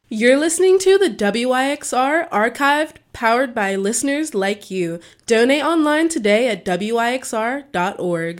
You're listening to the WYXR Archived, powered by listeners like you. Donate online today at wyxr.org.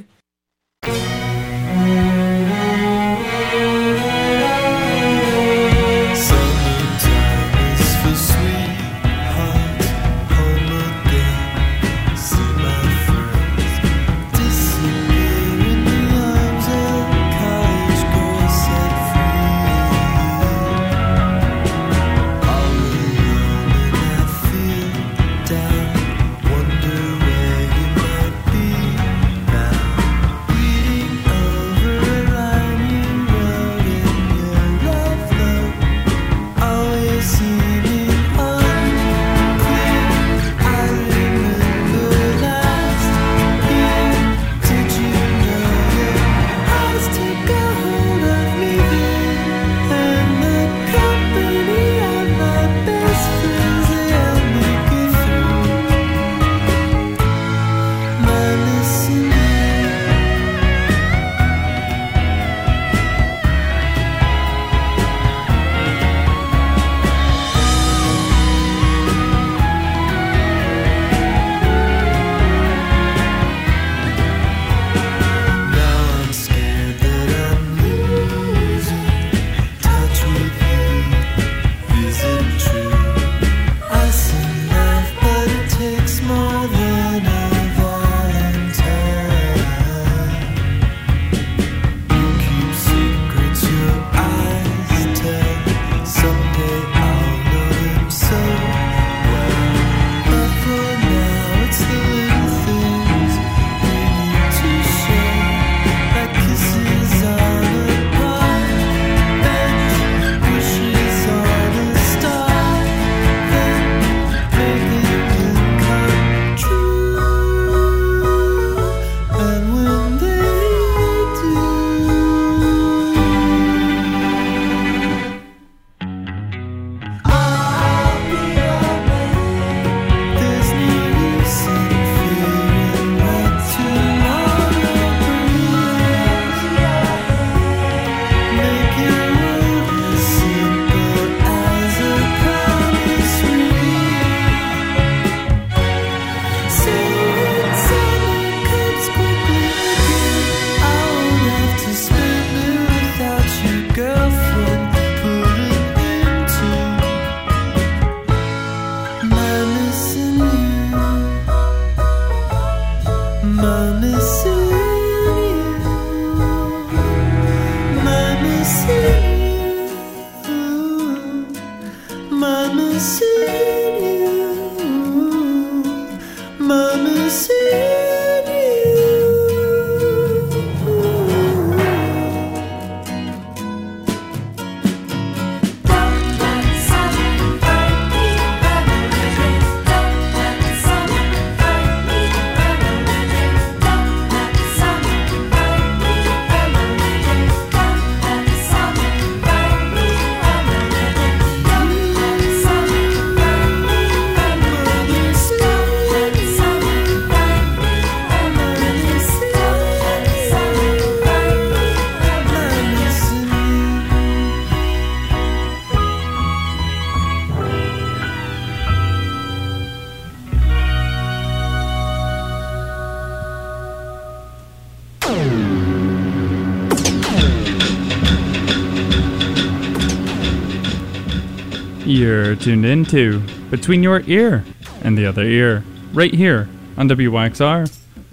You're tuned into Between Your Ear and the Other Ear, right here on WYXR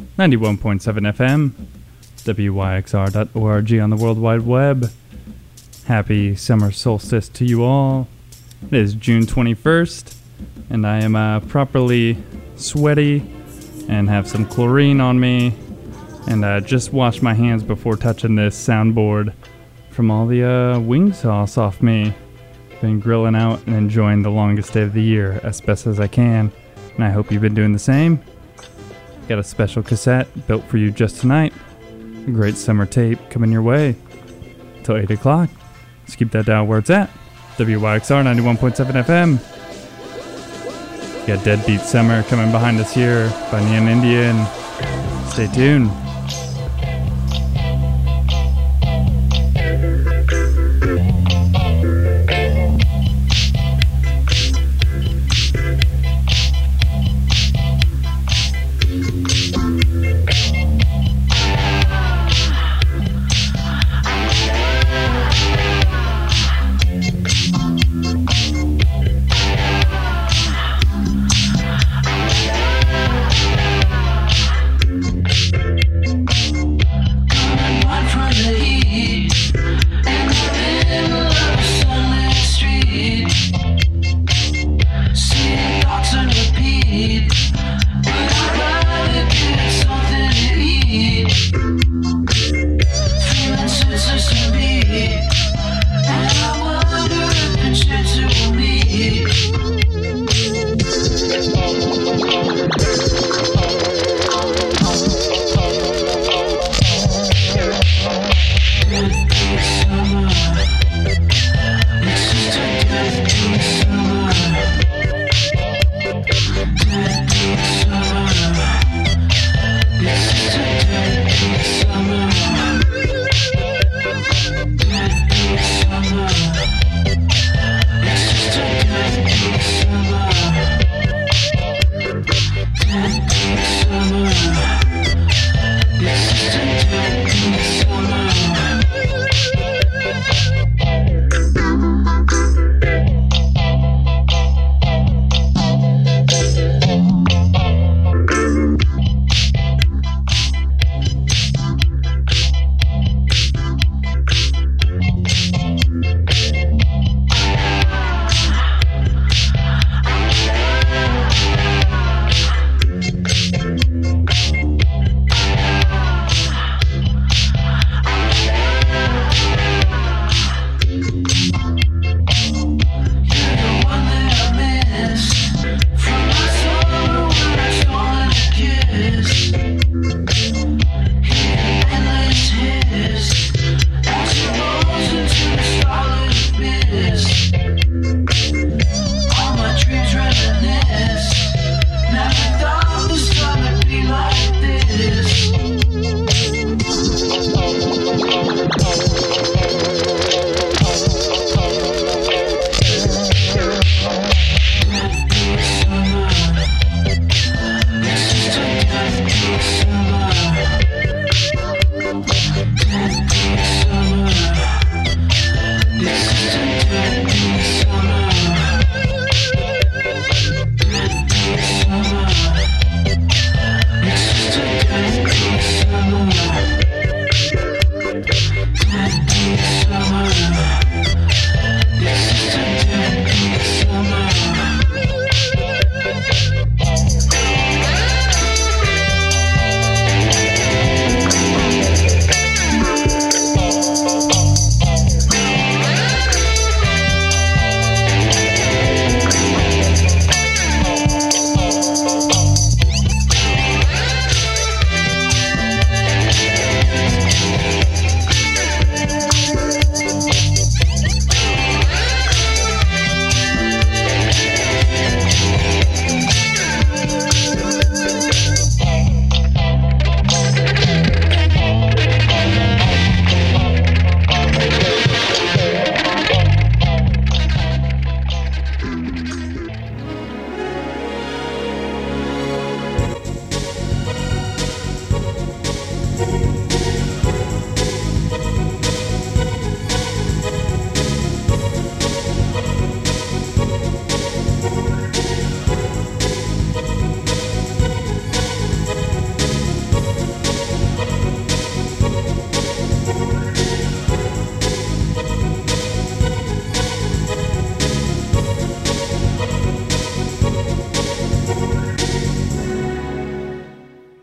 91.7 FM, WYXR.org on the World Wide Web. Happy summer solstice to you all. It is June 21st, and I am properly sweaty and have some chlorine on me, and just washed my hands before touching this soundboard from all the wing sauce off me. Been grilling out and enjoying the longest day of the year as best as I can, and I hope you've been doing the same. Got a special cassette built for you just tonight. A great summer tape coming your way till 8 o'clock. Let's keep that dial where it's at. WYXR 91.7 FM. Got Deadbeat Summer coming behind us here by Neon Indian. Stay tuned.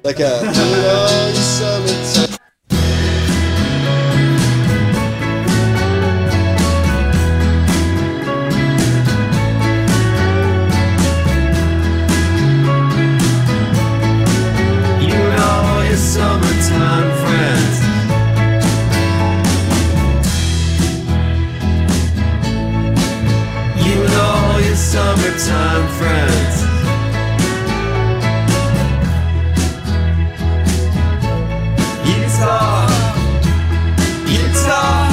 like a the summertime. Summertime friends. You and all your summertime friends. You talk.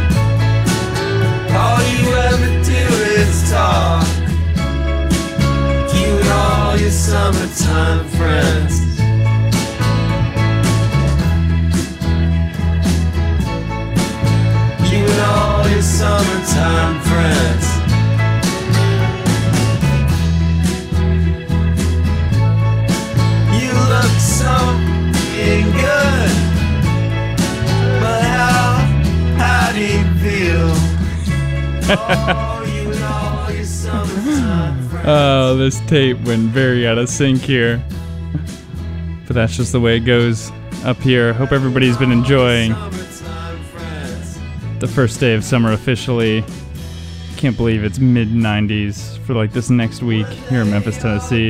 All you ever do is talk. You and all your summertime friends. All your summertime friends. You look so good, but how do you feel? Oh, you and all your summertime friends. Oh, this tape went very out of sync here. But that's just the way it goes up here. Hope everybody's been enjoying the first day of summer officially. Can't believe it's mid-90s for like this next week here in Memphis, Tennessee.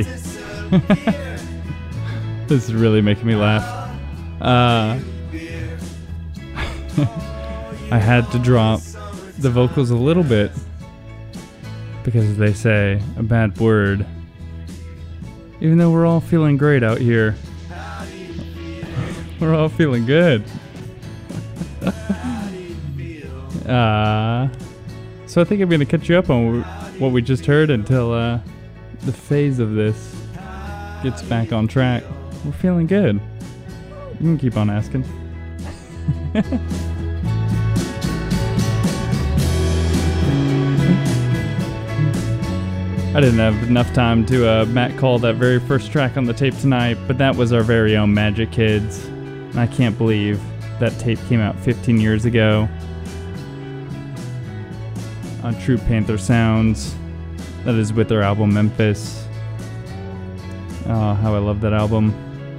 This is really making me laugh. I had to drop the vocals a little bit because they say a bad word. Even though we're all feeling great out here. We're all feeling good. So I think I'm going to catch you up on what we just heard until the phase of this gets back on track. We're feeling good. You can keep on asking. I didn't have enough time to Matt call that very first track on the tape tonight, but that was our very own Magic Kids. And I can't believe that tape came out 15 years ago on True Panther Sounds. That is with their album Memphis. Oh, how I love that album.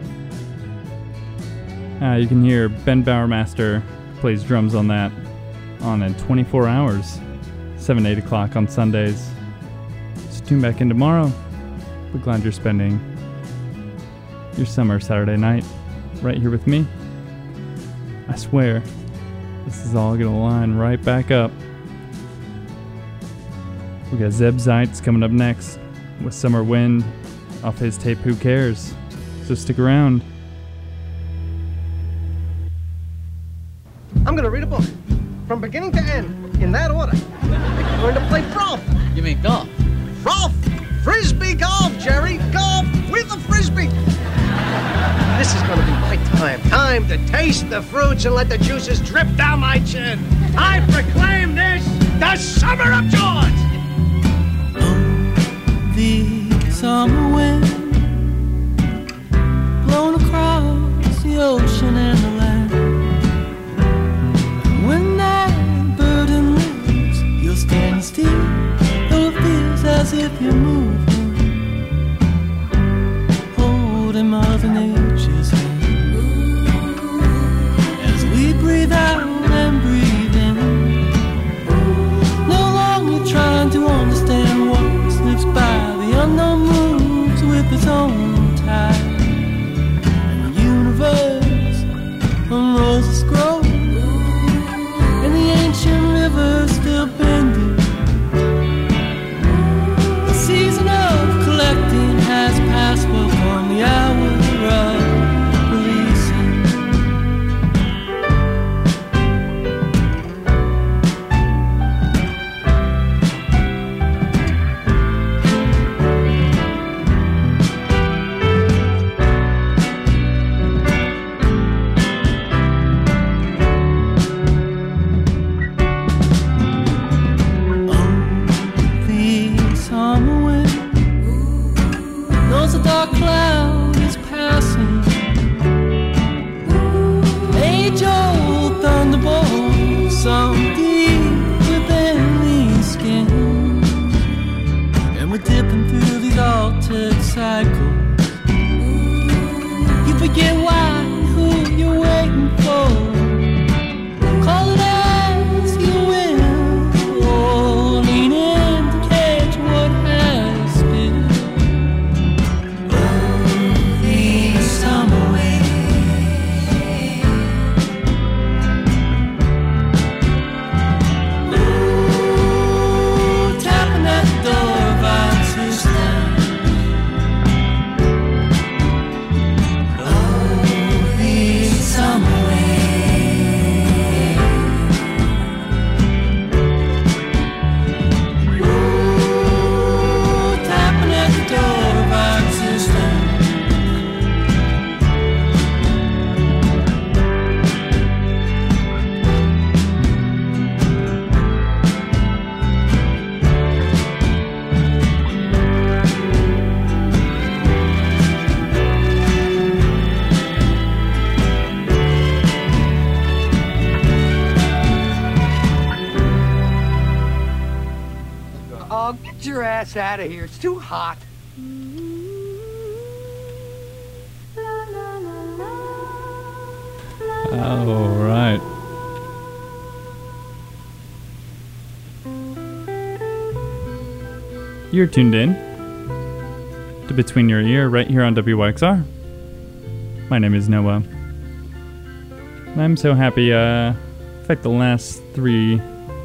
You can hear Ben Bowermaster plays drums on that on in 24 hours, 7, 8 o'clock on Sundays. So tune back in tomorrow. We're glad you're spending your summer Saturday night right here with me. I swear, this is all gonna line right back up. We got Zeb Zeitz coming up next with Summer Wind off his tape Who Cares? So stick around. I'm gonna read a book from beginning to end in that order. I'm going to play golf. You mean golf? Golf! Frisbee golf, Jerry! Golf with a frisbee! This is gonna be my time. Time to taste the fruits and let the juices drip down my chin. I proclaim this the Summer of George! The summer wind blown across the ocean and the land. When that burden lifts, you'll stand still, though it feels as if you're moving, holding Mother Nature's hand. As we breathe out and breathe in, no longer trying to understand what slips by. The unknown moves with its own tide, and the universe unrolls a scroll, and the ancient river still bending. The season Oh, get your ass out of here. It's too hot. All right. You're tuned in to Between Your Ear right here on WYXR. My name is Noah. And I'm so happy, in fact, the last three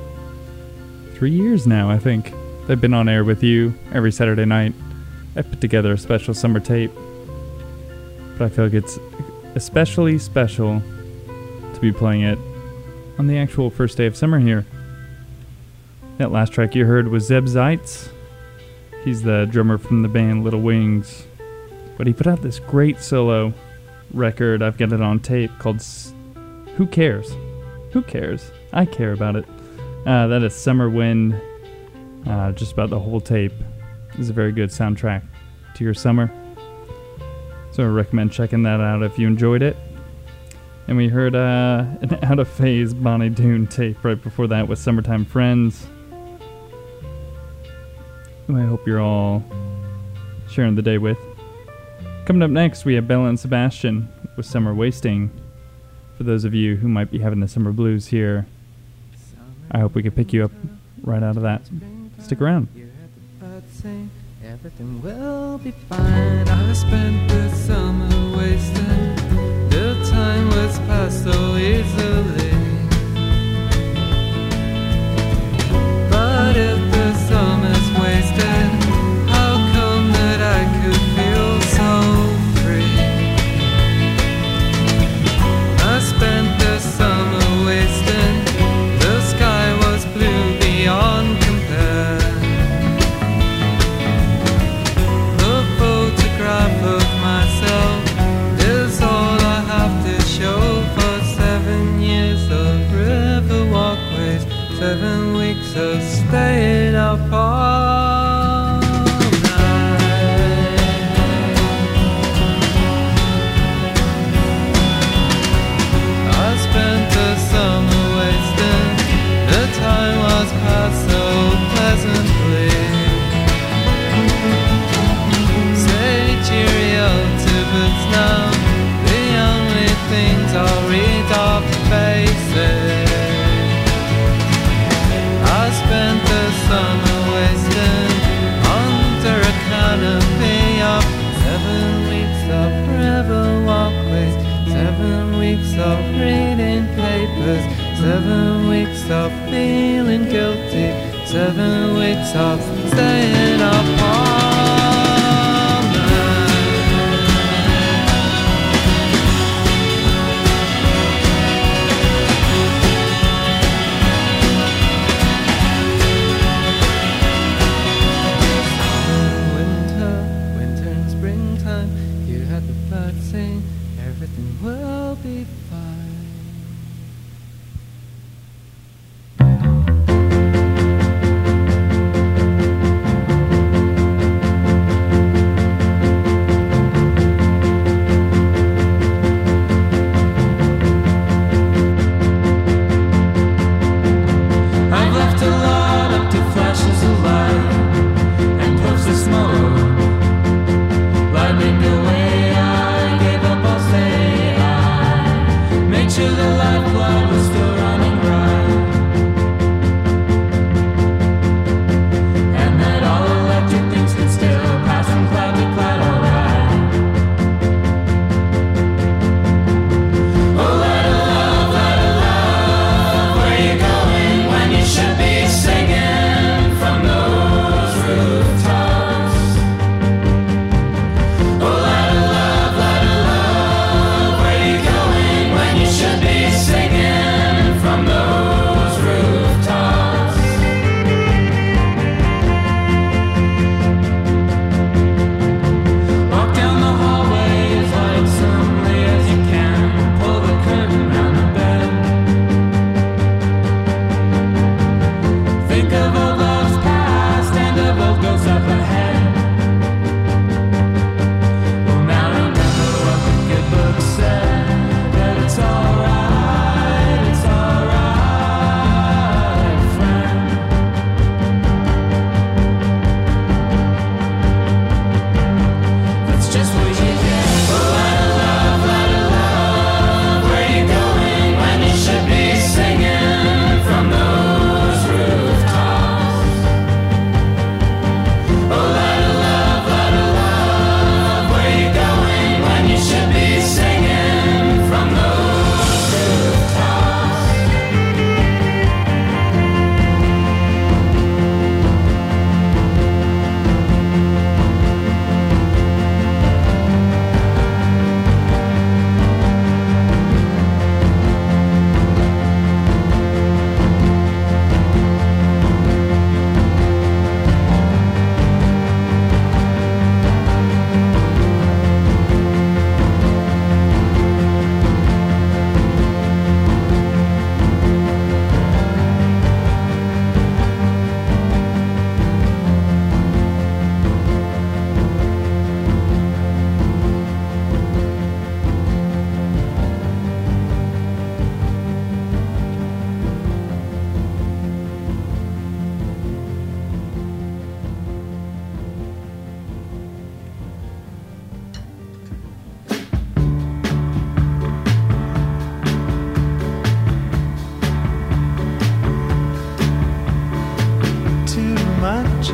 years now, I think, I've been on air with you every Saturday night. I've put together a special summer tape, but I feel like it's especially special to be playing it on the actual first day of summer here. That last track you heard was Zeb Zeitz. He's the drummer from the band Little Wings, but he put out this great solo record. I've got it on tape called Who Cares? Who Cares? I care about it. That is Summer Wind. Just about the whole tape is a very good soundtrack to your summer. So I recommend checking that out if you enjoyed it. And we heard an Out of Phase Bonnie Doon tape right before that with Summertime Friends, who I hope you're all sharing the day with. Coming up next, we have Bella and Sebastian with Summer Wasting. For those of you who might be having the summer blues here, I hope we can pick you up right out of that. Stick around. Everything will be fine. I spent the summer wasting. The time was passed so easily. But if the summer's wasted, how come that I could feel so free? I spent the summer wasting. The sky was blue beyond compare. The photograph of myself is all I have to show for 7 years of river walkways, 7 weeks of staying up all night. I spent the summer wasting. The time was passed so pleasantly. Say cheerio to boots now. The only things I'll read are faces. I spent the summer wasting under a canopy of 7 weeks of river walkways, 7 weeks of reading papers, 7 weeks of feeling guilty, 7 weeks of staying up all night. Winter and springtime, you had the birds sing, everything will be fine.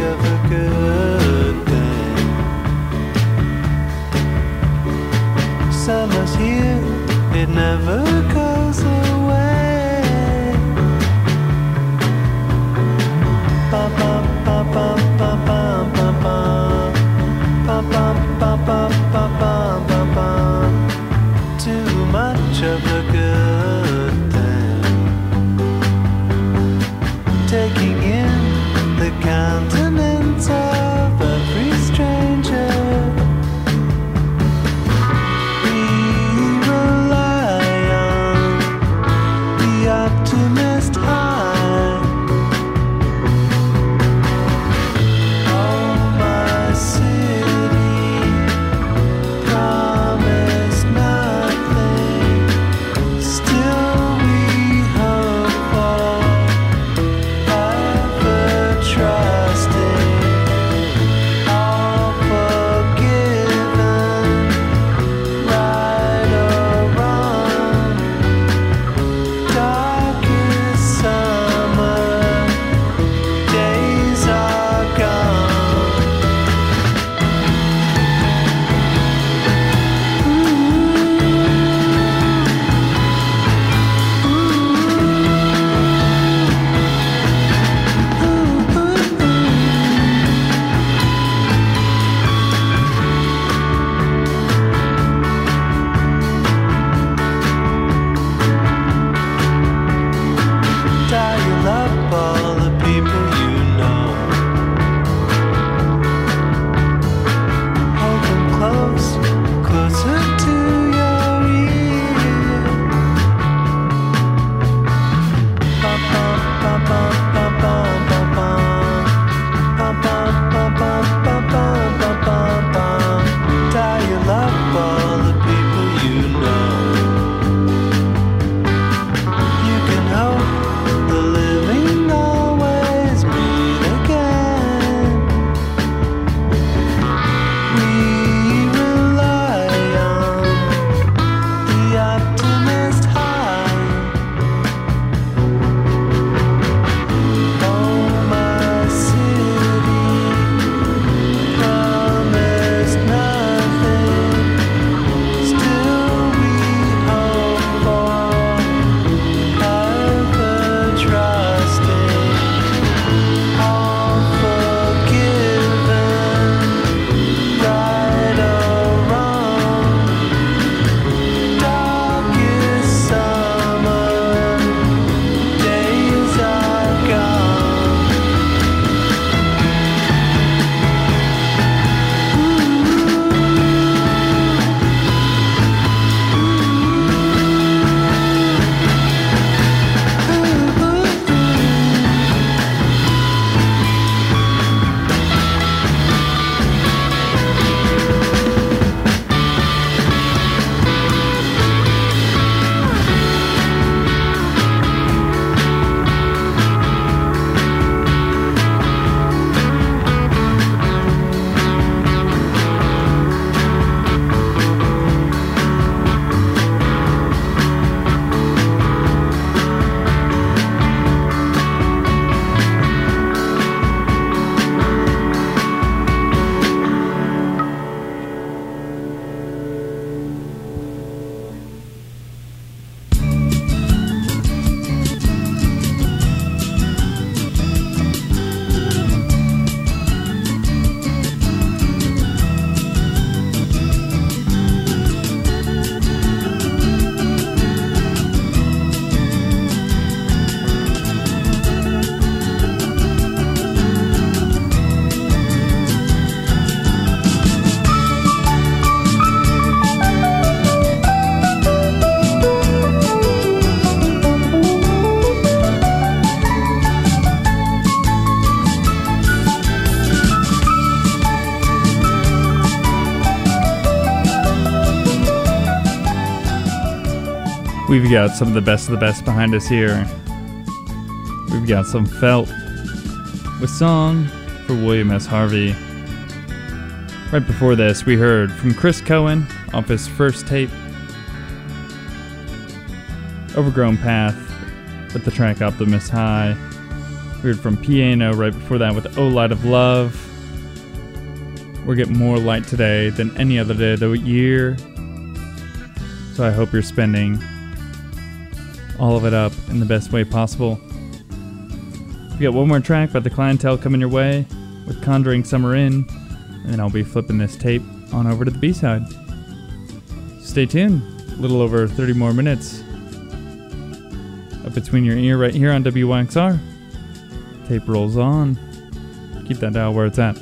of a good thing. Summer's here, it never goes away. Bum bum bum bum bum bum bum bum bum bum bum bum bum bum bum. Too much of a good thing. Taking in the countenance of every stranger. We rely on the optimist high. Oh, my city promised nothing. Still we hope for ever trusting, all forgiven, right or wrong. Darkest summer days are gone. Dial up all the people you know. Hold them close, closer to your ear. Bum bum bum bum bum bum bum bum bum bum bum bum bum bum bum bum. Dial up all the people you know. You can hope the living always meet again. We rely on the optimist high. Oh, my city promised nothing. Still we hope for ever trusting, all forgiven, right or wrong. Darkest summer days are gone. We've got some of the best behind us here. We've got some Felt with Song for William S. Harvey. Right before this, we heard from Chris Cohen off his first tape, Overgrown Path, with the track Optimist High. We heard from Piano right before that with Oh Light of Love. We're getting more light today than any other day of the year. So I hope you're spending all of it up in the best way possible. We got one more track by The Clientele coming your way with Conjuring Summer In, and then I'll be flipping this tape on over to the B-side. Stay tuned. A little over 30 more minutes up between your ear right here on WYXR. Tape rolls on. Keep that dial where it's at.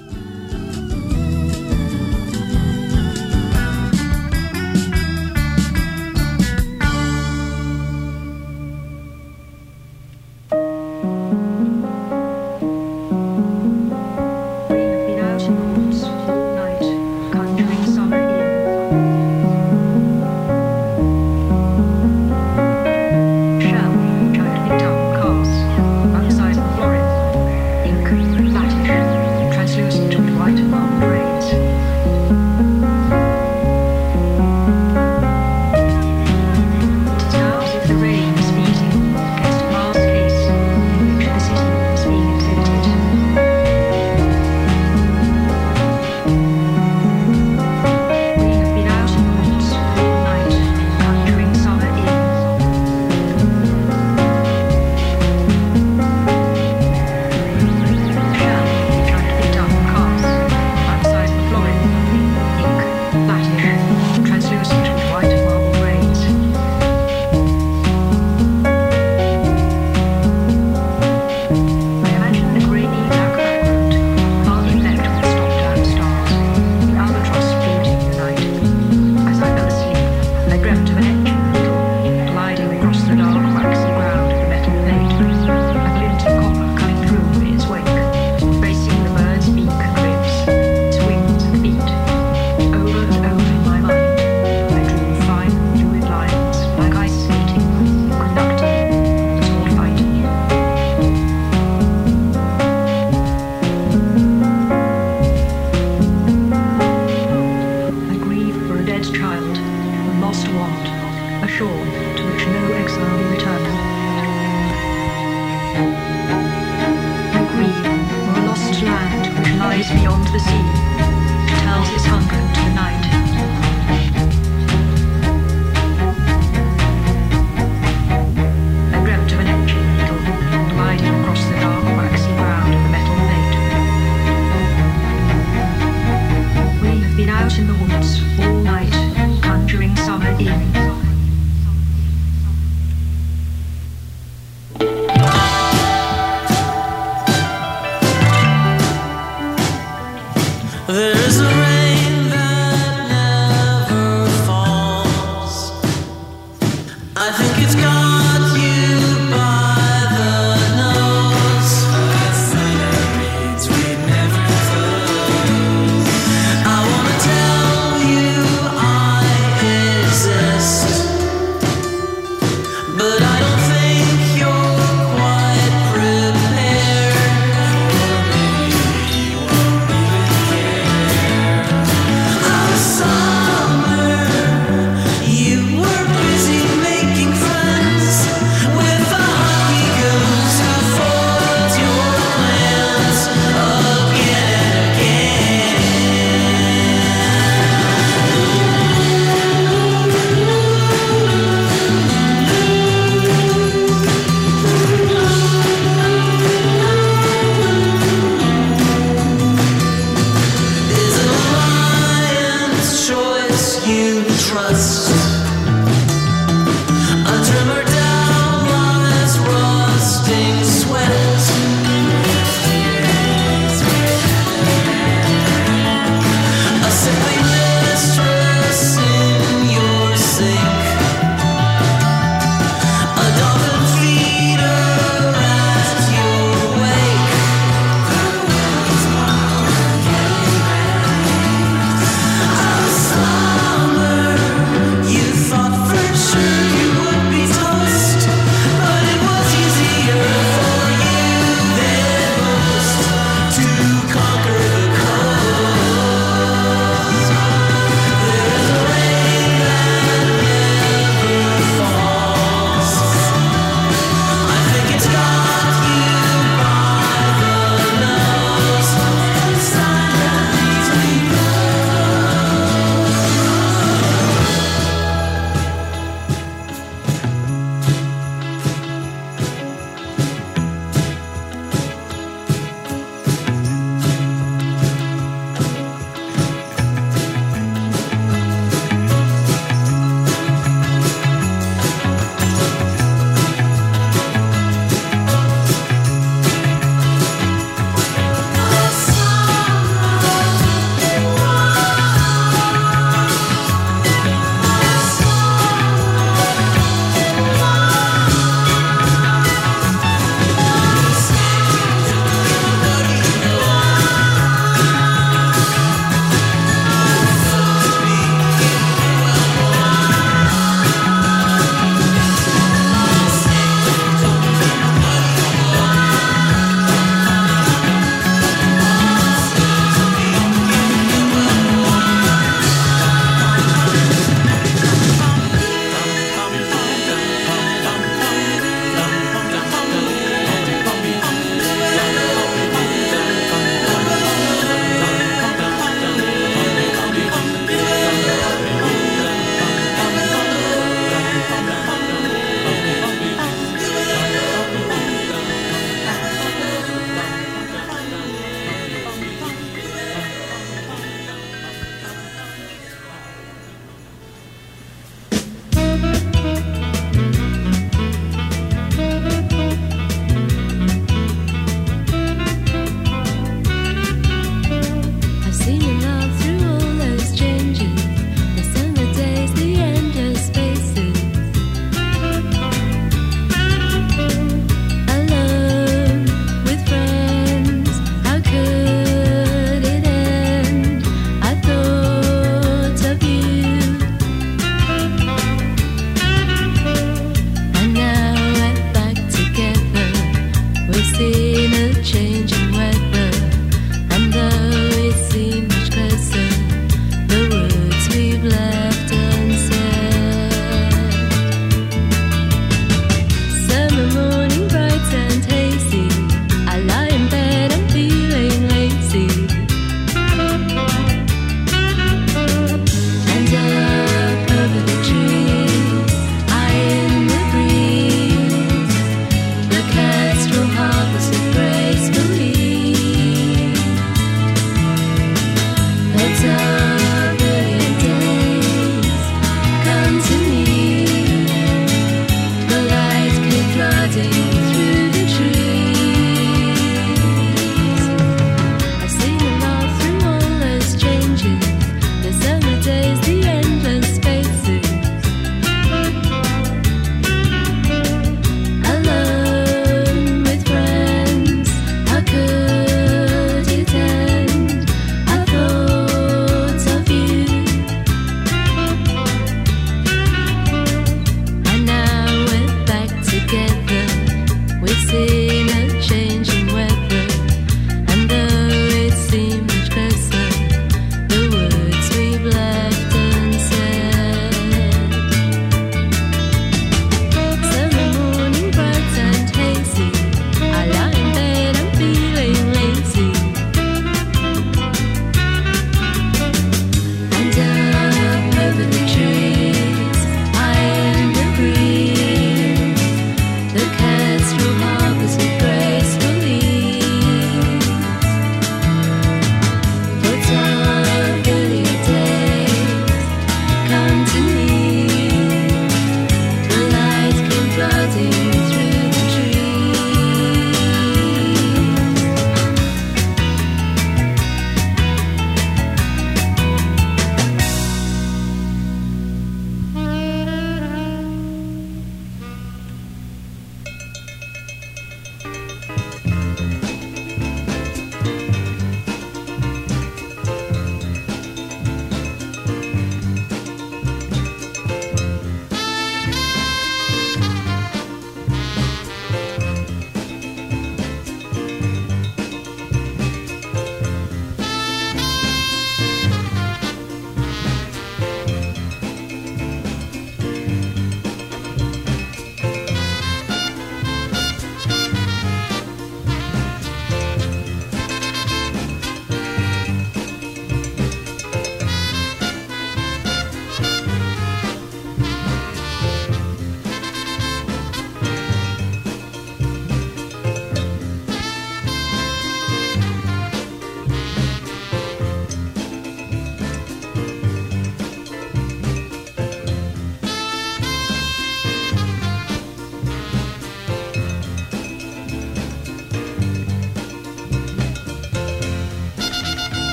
You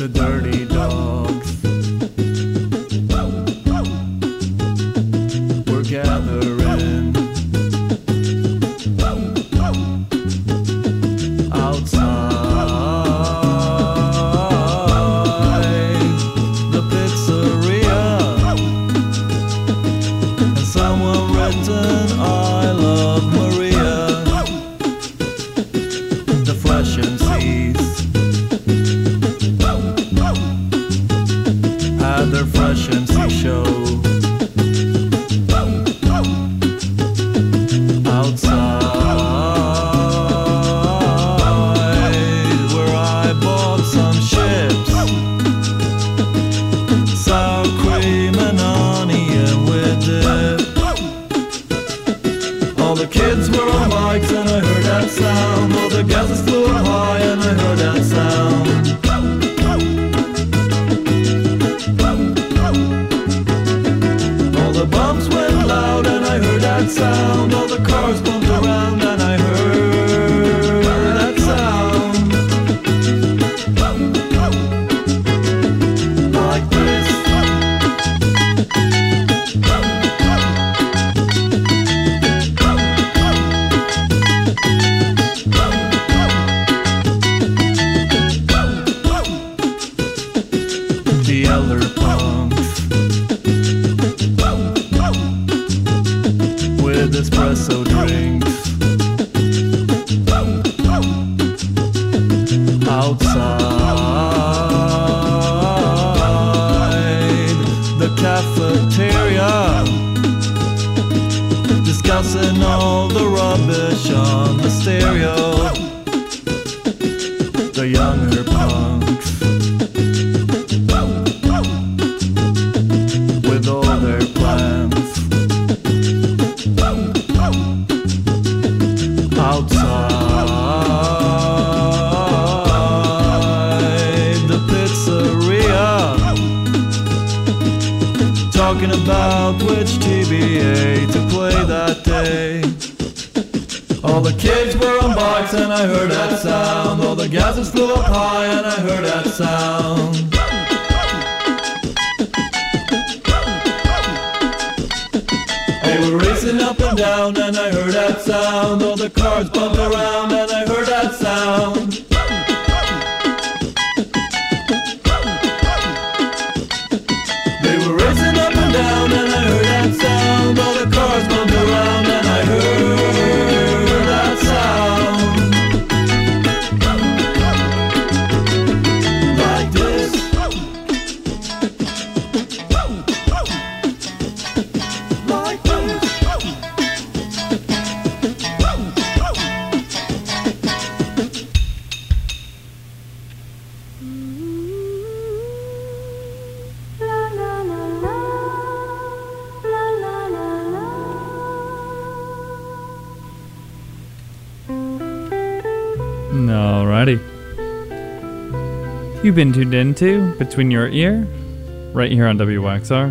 the dirty dogs were gathering outside the pizzeria, and someone written, "I love Maria." The flesh MCs had their Fresh MC show outside, where I bought some chips, sour cream and onion with dip. All the kids were on bikes and I heard that sound. All the gases flew up high and I heard that sound. All the bumps went loud and I heard that sound. All the cars bumped around and I heard that sound. Like this. The elder punks with espresso drinks outside the cafeteria, discussing all the rubbish on the stereo. The younger punks with all their plans outside the pizzeria, talking about which TBA to play that day. All the kids were on bikes and I heard that sound. All the gases flew up high and I heard that sound. They were racing up and down and I heard that sound. All the cars bumped around and I heard that sound. They were racing up and down and I heard that sound. All the cars bumped around and I heard that sound. Like this. Like this. Alrighty. You've been tuned into Between Your Ear, right here on WYXR.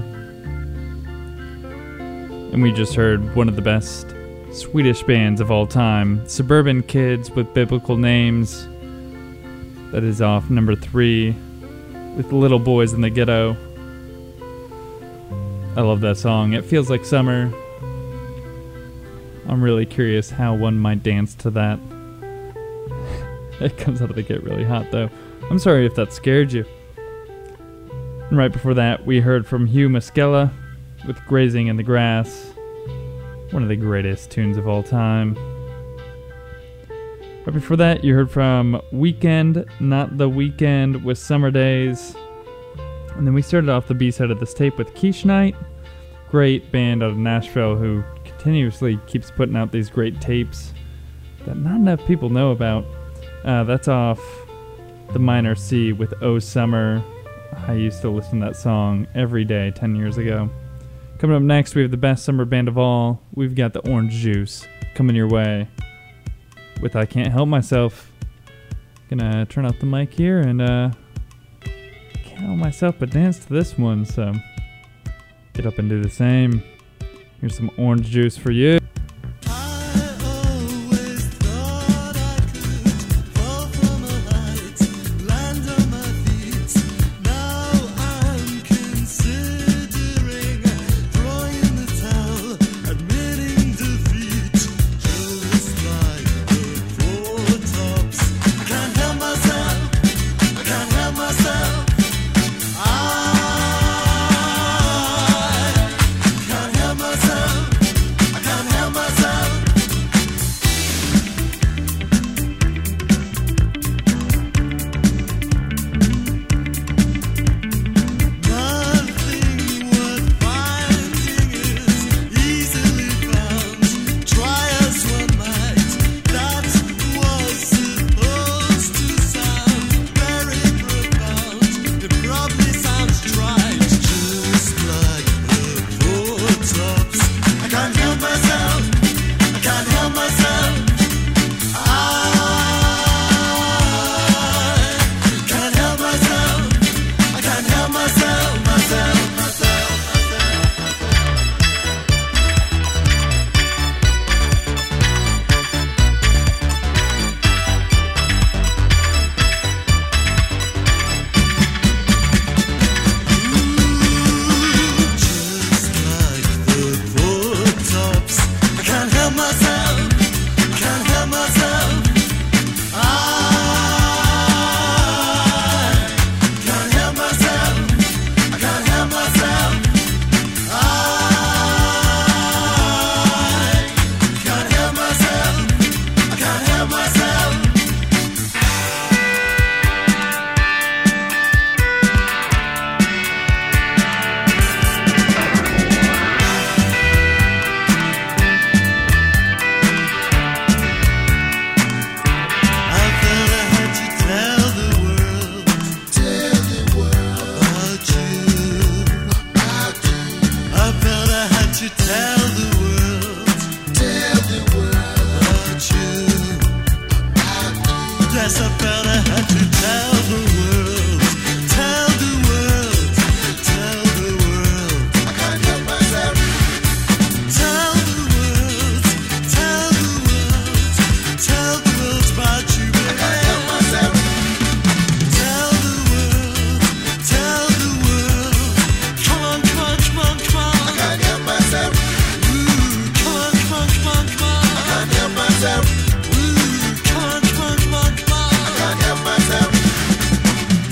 And we just heard one of the best Swedish bands of all time, Suburban Kids with Biblical Names. That is off number 3 with Little Boys in the Ghetto. I love that song. It feels like summer. I'm really curious how one might dance to that. It comes out of the gate really hot, though. I'm sorry if that scared you. And right before that, we heard from Hugh Maskella with Grazing in the Grass. One of the greatest tunes of all time. Right before that, you heard from Weekend, Not the Weekend with Summer Days. And then we started off the B-side of this tape with Quiche Night. Great band out of Nashville who continuously keeps putting out these great tapes that not enough people know about. That's off the minor C with Oh Summer. I used to listen to that song every day 10 years ago. Coming up next, we have the best summer band of all. We've got the Orange Juice coming your way with I Can't Help Myself. Gonna turn off the mic here and can't help myself but dance to this one, so get up and do the same. Here's some Orange Juice for you. Yes, I felt I had to tell the world, tell the world, tell the world. I can't help myself. Tell the world, tell the world, tell the world about you, baby. I can't help myself. Tell the world, tell the world. Come on, come on, come on, come on. I can't help myself. Ooh, come on, come on, come on, come on. I can't help myself. Ooh, come on, come on, come on, come on. I can't help myself.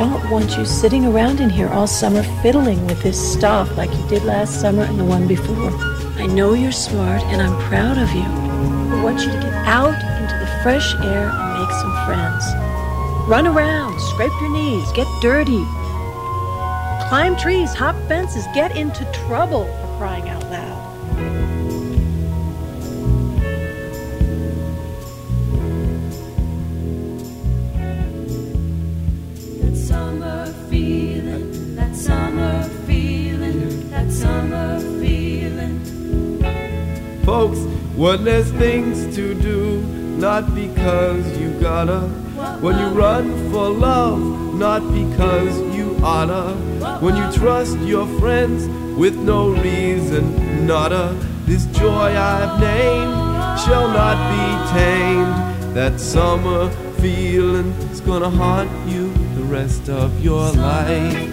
don't want you sitting around in here all summer fiddling with this stuff like you did last summer and the one before. I know you're smart and I'm proud of you. I want you to get out into the fresh air and make some friends. Run around, scrape your knees, get dirty. Climb trees, hop fences, get into trouble, for crying out loud. That summer feeling, that summer feeling, that summer feeling. Folks, when there's things to do, not because you gotta. When you run for love, not because you oughta. When you trust your friends with no reason, nada. This joy I've named shall not be tamed. That summer feeling's gonna haunt you the rest of your life.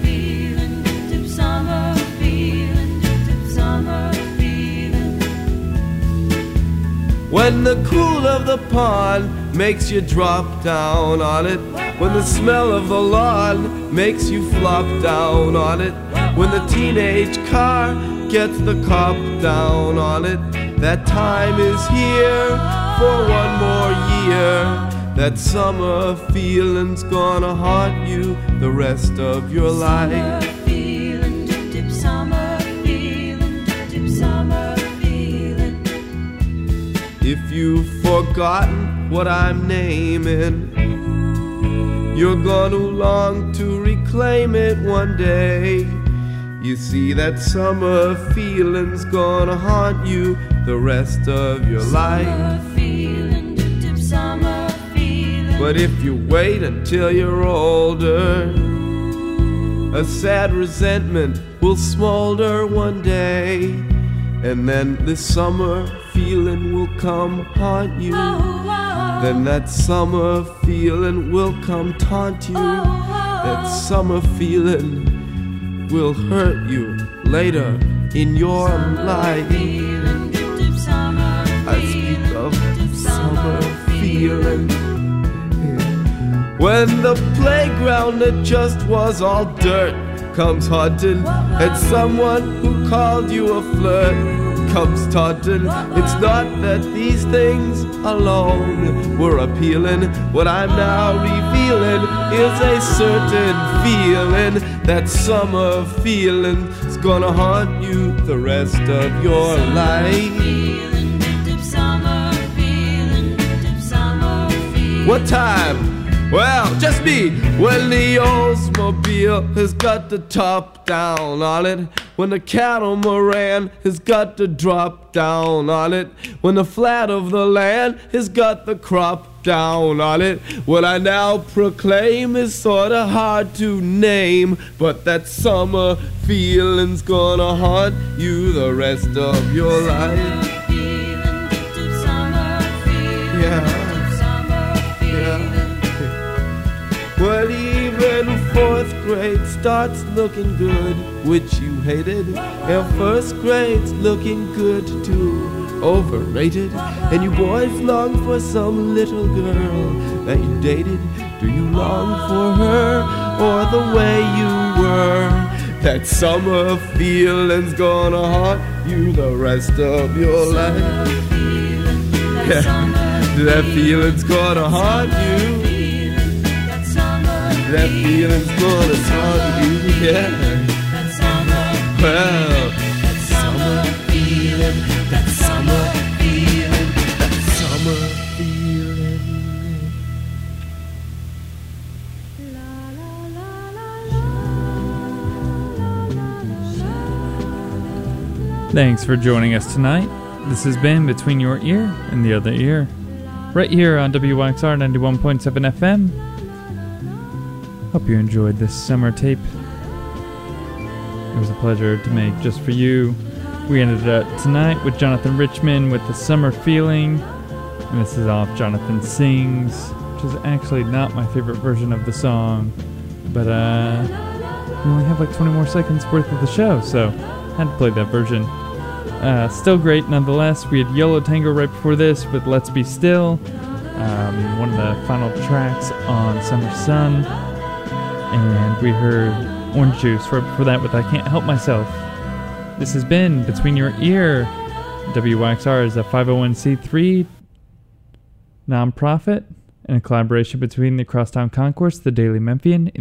When the cool of the pond makes you drop down on it. When the smell of the lawn makes you flop down on it. When the teenage car gets the cop down on it. That time is here for one more year. That summer feeling's gonna haunt you the rest of your life. If you've forgotten what I'm naming, you're gonna long to reclaim it one day. You see, that summer feeling's gonna haunt you the rest of your life. But if you wait until you're older, a sad resentment will smolder one day. And then this summer feeling will come haunt you. Then that summer feeling will come taunt you. That summer feeling will hurt you later in your life. I speak of summer feeling. When the playground that just was all dirt comes haunting, and someone who called you a flirt comes taunting. It's not that these things alone were appealing. What I'm now revealing is a certain feeling. That summer feeling is gonna haunt you the rest of your life. What time? Well, just me. When the Oldsmobile has got the top down on it. When the catamaran has got the drop down on it. When the flat of the land has got the crop down on it. What I now proclaim is sorta hard to name, but that summer feeling's gonna haunt you the rest of your life. Yeah. Well, even fourth grade starts looking good, which you hated, and first grade's looking good too, overrated. And you boys long for some little girl that you dated. Do you long for her or the way you were? That summer feeling's gonna haunt you the rest of your life. Yeah. That feeling's gonna haunt you. That feeling's gonna haunt you, yeah. Well, that summer feeling, that summer feeling, that summer feeling. Thanks for joining us tonight. This has been Between Your Ear and the Other Ear, right here on WYXR 91.7 FM. Hope you enjoyed this summer tape. It was a pleasure to make just for you. We ended up tonight with Jonathan Richman with The Summer Feeling. And this is off Jonathan Sings, which is actually not my favorite version of the song. But we only have like 20 more seconds worth of the show, so I had to play that version. Still great nonetheless. We had Yellow Tango right before this with Let's Be Still. One of the final tracks on Summer Sun. And we heard Orange Juice for that with I Can't Help Myself. This has been Between Your Ear. WYXR is a 501c3 nonprofit and a collaboration between the Crosstown Concourse, the Daily Memphian,